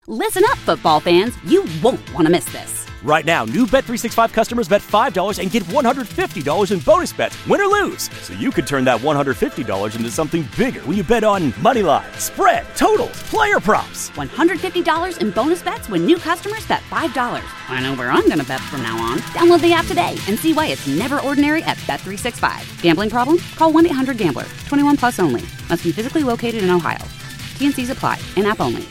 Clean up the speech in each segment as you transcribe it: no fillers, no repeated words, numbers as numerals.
Listen up, football fans. You won't want to miss this. Right now, new Bet365 customers bet $5 and get $150 in bonus bets, win or lose. So you could turn that $150 into something bigger when you bet on money line, spread, totals, player props. $150 in bonus bets when new customers bet $5. I know where I'm going to bet from now on. Download the app today and see why it's never ordinary at Bet365. Gambling problem? Call 1-800-GAMBLER. 21 plus only. Must be physically located in Ohio. T&Cs apply. In-app only.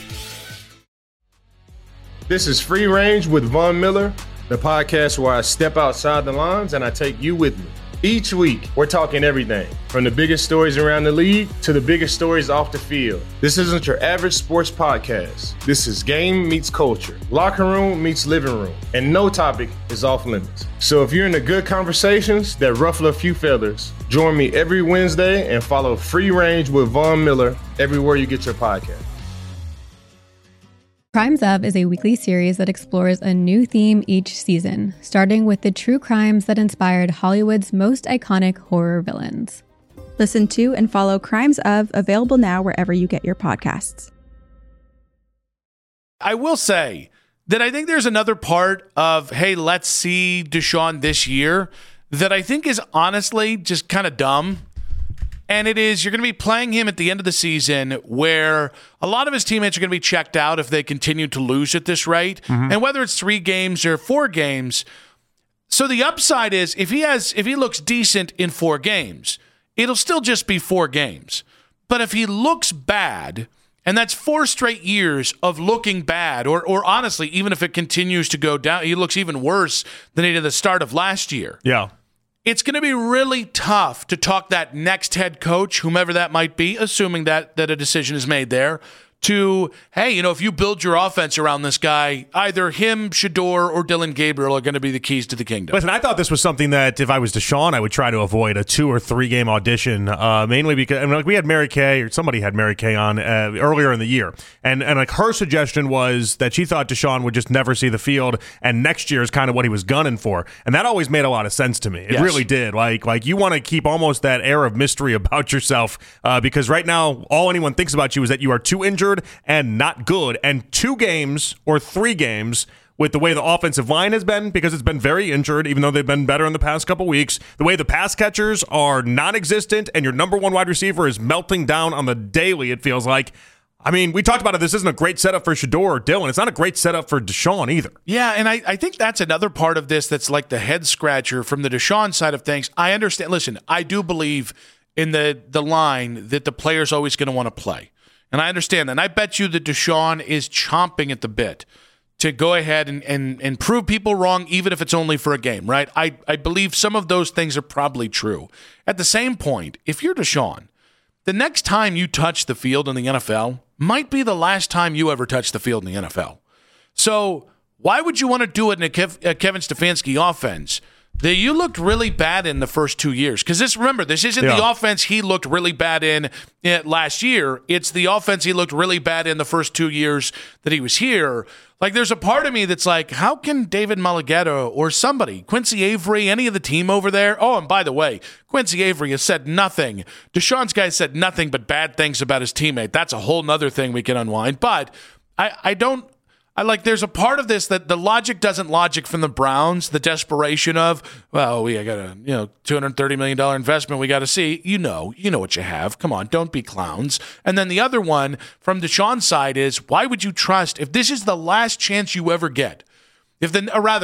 This is Free Range with Von Miller, the podcast where I step outside the lines and I take you with me. Each week, we're talking everything from the biggest stories around the league to the biggest stories off the field. This isn't your average sports podcast. This is game meets culture, locker room meets living room, and no topic is off limits. So if you're into good conversations that ruffle a few feathers, join me every Wednesday and follow Free Range with Von Miller everywhere you get your podcast. Crimes Of is a weekly series that explores a new theme each season, starting with the true crimes that inspired Hollywood's most iconic horror villains. Listen to and follow Crimes Of, available now wherever you get your podcasts. I will say that I think there's another part of, hey, let's see Deshaun this year that I think is honestly just kind of dumb. And it is, you're going to be playing him at the end of the season where a lot of his teammates are going to be checked out if they continue to lose at this rate. Mm-hmm. And whether it's 3 games or 4 games. So the upside is if he looks decent in 4 games, it'll still just be 4 games. But if he looks bad, and that's 4 straight years of looking bad, or honestly, even if it continues to go down, he looks even worse than he did at the start of last year. Yeah. It's going to be really tough to talk that next head coach, whomever that might be, assuming that a decision is made there, to, hey, if you build your offense around this guy, either him, Shedeur, or Dillon Gabriel are going to be the keys to the kingdom. Listen, I thought this was something that if I was Deshaun, I would try to avoid a 2 or 3 game audition, mainly because we had Mary Kay, or somebody had Mary Kay on earlier in the year, and like her suggestion was that she thought Deshaun would just never see the field, and next year is kind of what he was gunning for, and that always made a lot of sense to me. It really did. Like you want to keep almost that air of mystery about yourself, because right now all anyone thinks about you is that you are too injured and not good, and 2 games or 3 games with the way the offensive line has been, because it's been very injured, even though they've been better in the past couple weeks, the way the pass catchers are non-existent and your number 1 wide receiver is melting down on the daily, it feels like. I mean, we talked about it. This isn't a great setup for Shedeur or Dillon. It's not a great setup for Deshaun either. Yeah, and I think that's another part of this that's like the head scratcher from the Deshaun side of things. I understand. Listen, I do believe in the line that the player's always going to want to play. And I understand that. And I bet you that Deshaun is chomping at the bit to go ahead and prove people wrong, even if it's only for a game, right? I believe some of those things are probably true. At the same point, if you're Deshaun, the next time you touch the field in the NFL might be the last time you ever touch the field in the NFL. So why would you want to do it in a Kevin Stefanski offense that you looked really bad in the first 2 years? Because this isn't the offense he looked really bad in last year. It's the offense he looked really bad in the first 2 years that he was here. Like, there's a part of me that's like, how can David Mulugheta or somebody, Quincy Avery, any of the team over there? Oh, and by the way, Quincy Avery has said nothing. Deshaun's guy said nothing but bad things about his teammate. That's a whole nother thing we can unwind. But there's a part of this that the logic doesn't logic from the Browns, the desperation of, well, we got a $230 million investment we got to see. You know what you have. Come on, don't be clowns. And then the other one from Deshaun's side is, why would you trust, if this is the last chance you ever get, if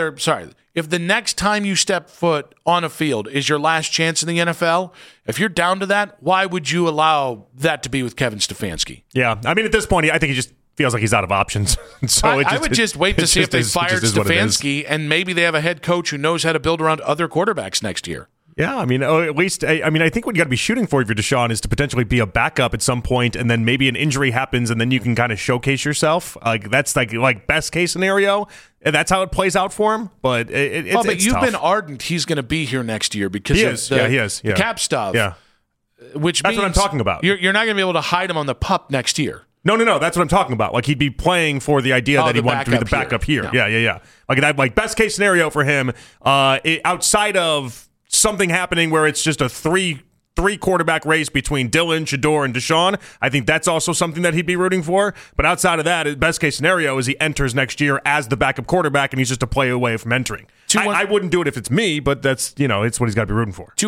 the next time you step foot on a field is your last chance in the NFL, if you're down to that, why would you allow that to be with Kevin Stefanski? Yeah, I mean, at this point, I think he just feels like he's out of options. So I would just wait to see if they fired Stefanski, and maybe they have a head coach who knows how to build around other quarterbacks next year. Yeah, I mean, at least, I think what you got to be shooting for if you're Deshaun is to potentially be a backup at some point, and then maybe an injury happens, and then you can kind of showcase yourself. Like, that's like best case scenario, and that's how it plays out for him. But it's you've tough. Been ardent he's going to be here next year because he is. The cap stuff. Yeah, which that's means what I'm talking about. You're not going to be able to hide him on the PUP next year. No, that's what I'm talking about. Like, he'd be playing for the idea that he wanted to be the backup here. Yeah. Like, that, like, best case scenario for him, outside of something happening where it's just a 3 3-quarterback race between Dylan, Shedeur, and Deshaun. I think that's also something that he'd be rooting for. But outside of that, best case scenario is he enters next year as the backup quarterback, and he's just a play away from entering. I wouldn't do it if it's me, but that's, it's what he's got to be rooting for.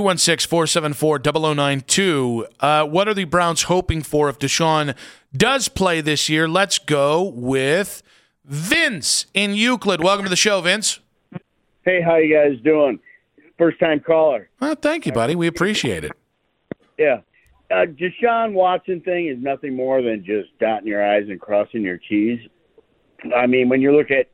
216-474-0092. What are the Browns hoping for if Deshaun does play this year? Let's go with Vince in Euclid. Welcome to the show, Vince. Hey, how you guys doing? First-time caller. Well, thank you, buddy. We appreciate it. Yeah. Deshaun Watson thing is nothing more than just dotting your I's and crossing your T's. I mean, when you look at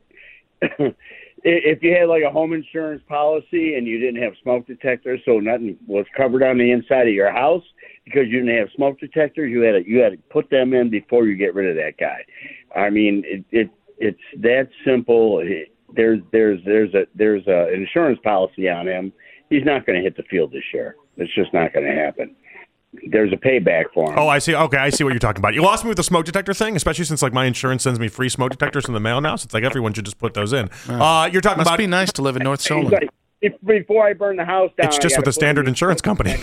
if you had like a home insurance policy and you didn't have smoke detectors, so nothing was covered on the inside of your house because you didn't have smoke detectors, you had to put them in before you get rid of that guy. I mean, it's that simple. There's an insurance policy on him. He's not going to hit the field this year. It's just not going to happen. There's a payback for him. Oh, I see. Okay, I see what you're talking about. You lost me with the smoke detector thing, especially since like my insurance sends me free smoke detectors in the mail now. So it's like everyone should just put those in. You're talking Must about. be nice to live in North Solon. Before I burn the house down, It's just with a standard insurance company.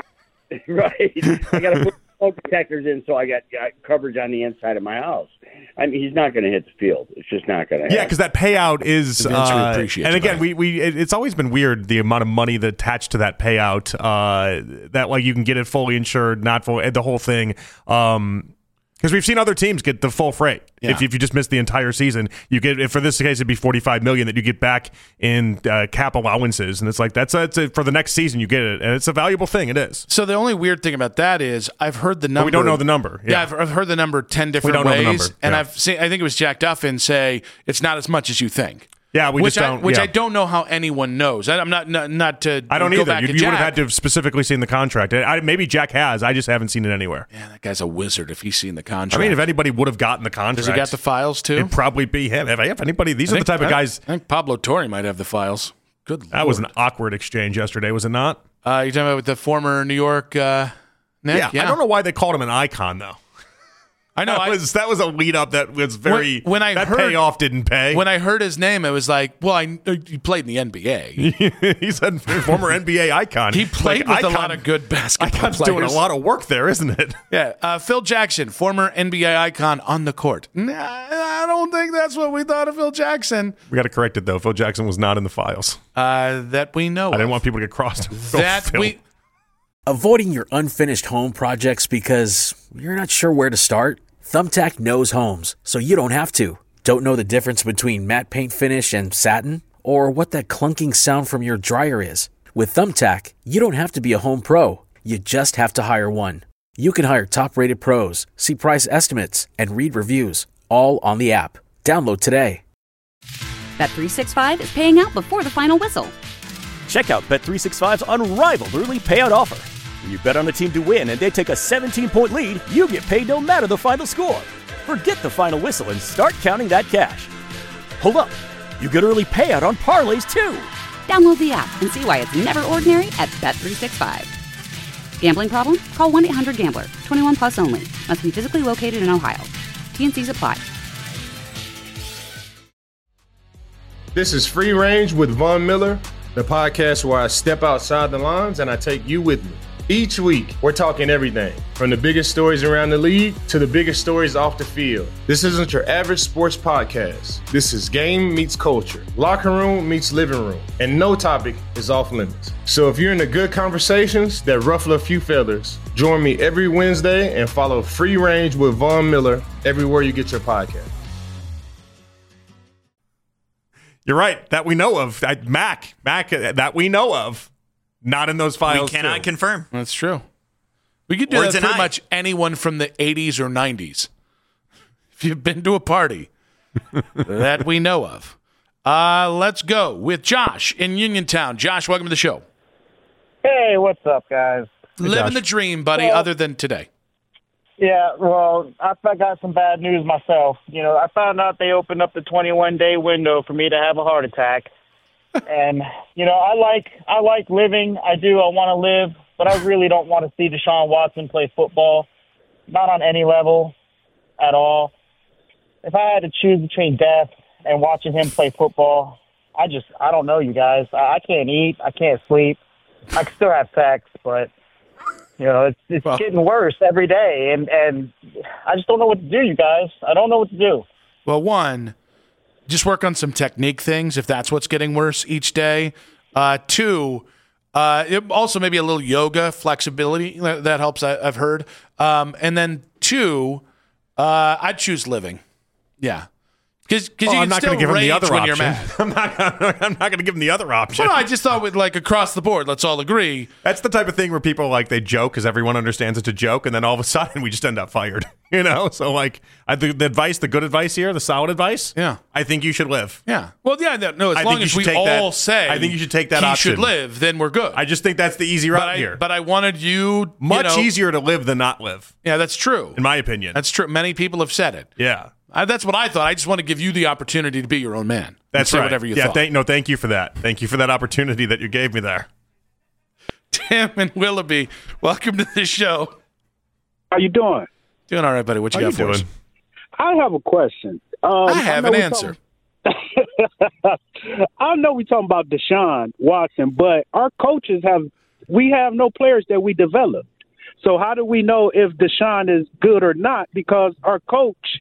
Right. I got to put smoke detectors in so I got coverage on the inside of my house. I mean, he's not going to hit the field. It's just not going to happen. Yeah, because that payout is, and again, it's always been weird the amount of money that attached to that payout. That like you can get it fully insured, not full, the whole thing. Because we've seen other teams get the full freight. Yeah. If you just miss the entire season, you get. For this case, it'd be $45 million that you get back in cap allowances, and it's like that's for the next season you get it, and it's a valuable thing. It is. So the only weird thing about that is I've heard the number. But we don't know the number. Yeah, I've heard the number 10 different ways, and I've seen. I think it was Jack Duffin say it's not as much as you think. Yeah, I don't know how anyone knows. I'm not to. I don't go either. Back You to would Jack. have had to have specifically seen the contract. Maybe Jack has. I just haven't seen it anywhere. Yeah, that guy's a wizard. If he's seen the contract, I mean, if anybody would have gotten the contract, has he got the files too? It'd probably be him. If anybody, these are the type of guys. I think Pablo Torre might have the files. Good. That was an awkward exchange yesterday, was it not? You're talking about with the former New York Knicks? Yeah, I don't know why they called him an icon though. I know that was a lead up that was very when I heard payoff didn't pay. When I heard his name, it was like, well, he played in the NBA. He's a former NBA icon. He played with a lot of good basketball Icon's players. Doing a lot of work there, isn't it? Yeah. Phil Jackson, former NBA icon on the court. I don't think that's what we thought of Phil Jackson. We got to correct it though. Phil Jackson was not in the files. That we know. I didn't want people to get crossed. Avoiding your unfinished home projects because you're not sure where to start? Thumbtack knows homes, so you don't have to. Don't know the difference between matte paint finish and satin? Or what that clunking sound from your dryer is? With Thumbtack, you don't have to be a home pro. You just have to hire one. You can hire top-rated pros, see price estimates, and read reviews, all on the app. Download today. Bet365 is paying out before the final whistle. Check out Bet365's unrivaled early payout offer. When you bet on a team to win and they take a 17-point lead, you get paid no matter the final score. Forget the final whistle and start counting that cash. Hold up. You get early payout on parlays, too. Download the app and see why it's never ordinary at Bet365. Gambling problem? Call 1-800-GAMBLER. 21 plus only. Must be physically located in Ohio. T&Cs apply. This is Free Range with Von Miller, the podcast where I step outside the lines and I take you with me. Each week, we're talking everything from the biggest stories around the league to the biggest stories off the field. This isn't your average sports podcast. This is game meets culture, locker room meets living room, and no topic is off limits. So if you're into good conversations that ruffle a few feathers, join me every Wednesday and follow Free Range with Von Miller everywhere you get your podcast. You're right. That we know of. Mac, that we know of. Not in those files. We cannot confirm. That's true. We could do that pretty much anyone from the 80s or 90s. If you've been to a party that we know of. Let's go with Josh in Uniontown. Josh, welcome to the show. Hey, what's up, guys? Living the dream, buddy, other than today. Yeah, well, I got some bad news myself. You know, I found out they opened up the 21-day window for me to have a heart attack. And, you know, I like living. I want to live, but I really don't want to see Deshaun Watson play football, not on any level at all. If I had to choose between death and watching him play football, I don't know, you guys. I can't eat. I can't sleep. I can still have sex, but You know, it's getting worse every day, and I just don't know what to do, you guys. I don't know what to do. Well, one, just work on some technique things if that's what's getting worse each day. Two, also maybe a little yoga, flexibility, that helps, I've heard. And then two, I'd choose living. Yeah. Because I'm not going to give him the other when option. You're mad. I'm not going to give him the other option. Well, no, I just thought with like across the board, let's all agree. That's the type of thing where people like they joke because everyone understands it's a joke, and then all of a sudden we just end up fired. You know, so like the advice, the good advice here, the solid advice. Yeah, I think you should live. Yeah. Well, yeah, no. As long as we all say, I think you should take that he option. should live, then we're good. I just think that's the easy route here. But I wanted you much easier to live than not live. Yeah, that's true. In my opinion, that's true. Many people have said it. Yeah. That's what I thought. I just want to give you the opportunity to be your own man. That's right. Say whatever you thought. Thank you for that. Thank you for that opportunity that you gave me there. Tim and Willoughby, welcome to the show. How you doing? Doing all right, buddy. What you got for us? I have a question. I have an answer. I know we're talking about Deshaun Watson, but our coaches have no players that we developed. So how do we know if Deshaun is good or not? Because our coach,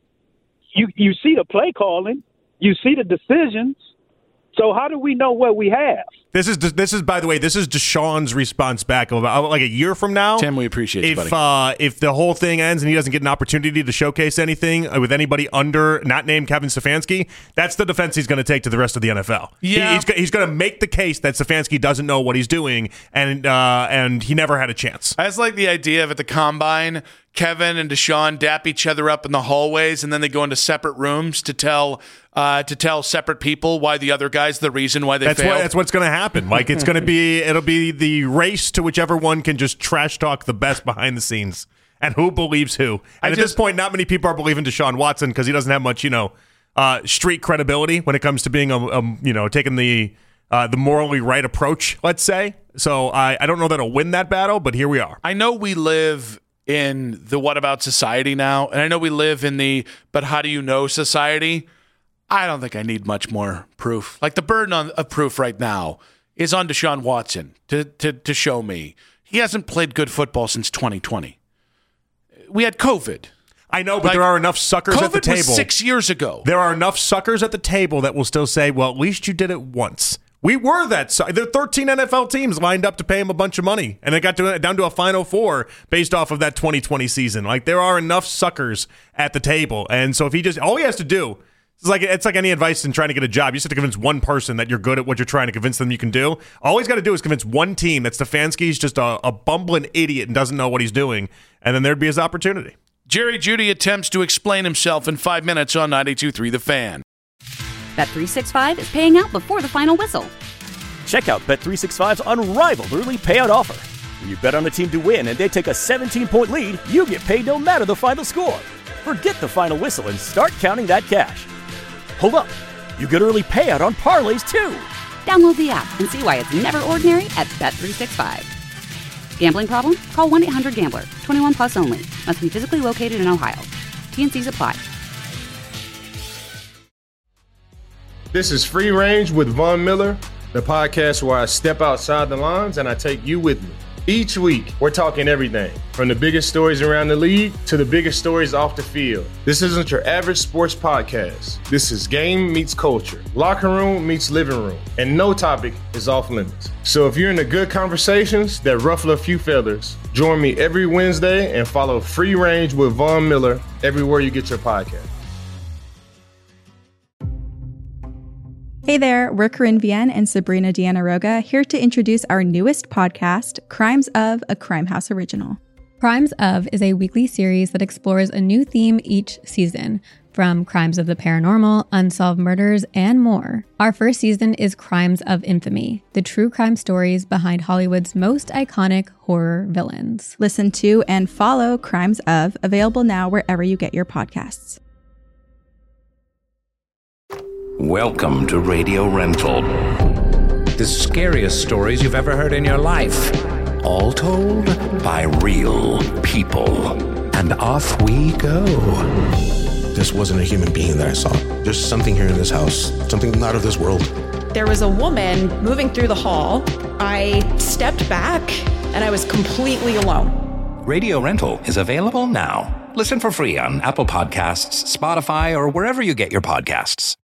you see the play calling, you see the decisions. So how do we know what we have? This is by the way, this is Deshaun's response back about like a year from now. Tim, we appreciate you, buddy. If the whole thing ends and he doesn't get an opportunity to showcase anything with anybody under not named Kevin Stefanski, that's the defense he's going to take to the rest of the NFL. Yeah. He's going to make the case that Stefanski doesn't know what he's doing and he never had a chance. I just like the idea of at the combine, Kevin and Deshaun dap each other up in the hallways, and then they go into separate rooms to tell separate people why the other guy's the reason why they failed. That's what's going to happen. Like it'll be the race to whichever one can just trash talk the best behind the scenes, and who believes who. And at this point, not many people are believing Deshaun Watson because he doesn't have much, street credibility when it comes to being taking the morally right approach. Let's say. So I don't know that he'll win that battle, but here we are. I know we live in the what about society now, and I know we live in the but how do you know society. I don't think I need much more proof. Like the burden of proof right now is on Deshaun Watson to show me. He hasn't played good football since 2020. We had COVID. I know, but there are enough suckers at the table. COVID was 6 years ago. There are enough suckers at the table that will still say, well, at least you did it once. We were that. There are 13 NFL teams lined up to pay him a bunch of money, and it got down to a Final Four based off of that 2020 season. Like there are enough suckers at the table, and so if all he has to do. It's like any advice in trying to get a job. You just have to convince one person that you're good at what you're trying to convince them you can do. All he's got to do is convince one team that Stefanski's just a bumbling idiot and doesn't know what he's doing, and then there'd be his opportunity. Jerry Jeudy attempts to explain himself in 5 minutes on 92.3 The Fan. Bet365 is paying out before the final whistle. Check out Bet365's unrivaled early payout offer. When you bet on a team to win and they take a 17-point lead, you get paid no matter the final score. Forget the final whistle and start counting that cash. Hold up. You get early payout on parlays, too. Download the app and see why it's never ordinary at Bet365. Gambling problem? Call 1-800-GAMBLER. 21 plus only. Must be physically located in Ohio. T&Cs apply. This is Free Range with Von Miller, the podcast where I step outside the lines and I take you with me. Each week, we're talking everything from the biggest stories around the league to the biggest stories off the field. This isn't your average sports podcast. This is game meets culture, locker room meets living room, and no topic is off limits. So if you're into good conversations that ruffle a few feathers, join me every Wednesday and follow Free Range with Von Miller everywhere you get your podcast. Hey there, we're Corinne Vienne and Sabrina Deanna Roga here to introduce our newest podcast, Crimes of, a Crime House original. Crimes of is a weekly series that explores a new theme each season, from crimes of the paranormal, unsolved murders, and more. Our first season is Crimes of Infamy, the true crime stories behind Hollywood's most iconic horror villains. Listen to and follow Crimes of, available now wherever you get your podcasts. Welcome to Radio Rental. The scariest stories you've ever heard in your life. All told by real people. And off we go. This wasn't a human being that I saw. There's something here in this house. Something not of this world. There was a woman moving through the hall. I stepped back and I was completely alone. Radio Rental is available now. Listen for free on Apple Podcasts, Spotify, or wherever you get your podcasts.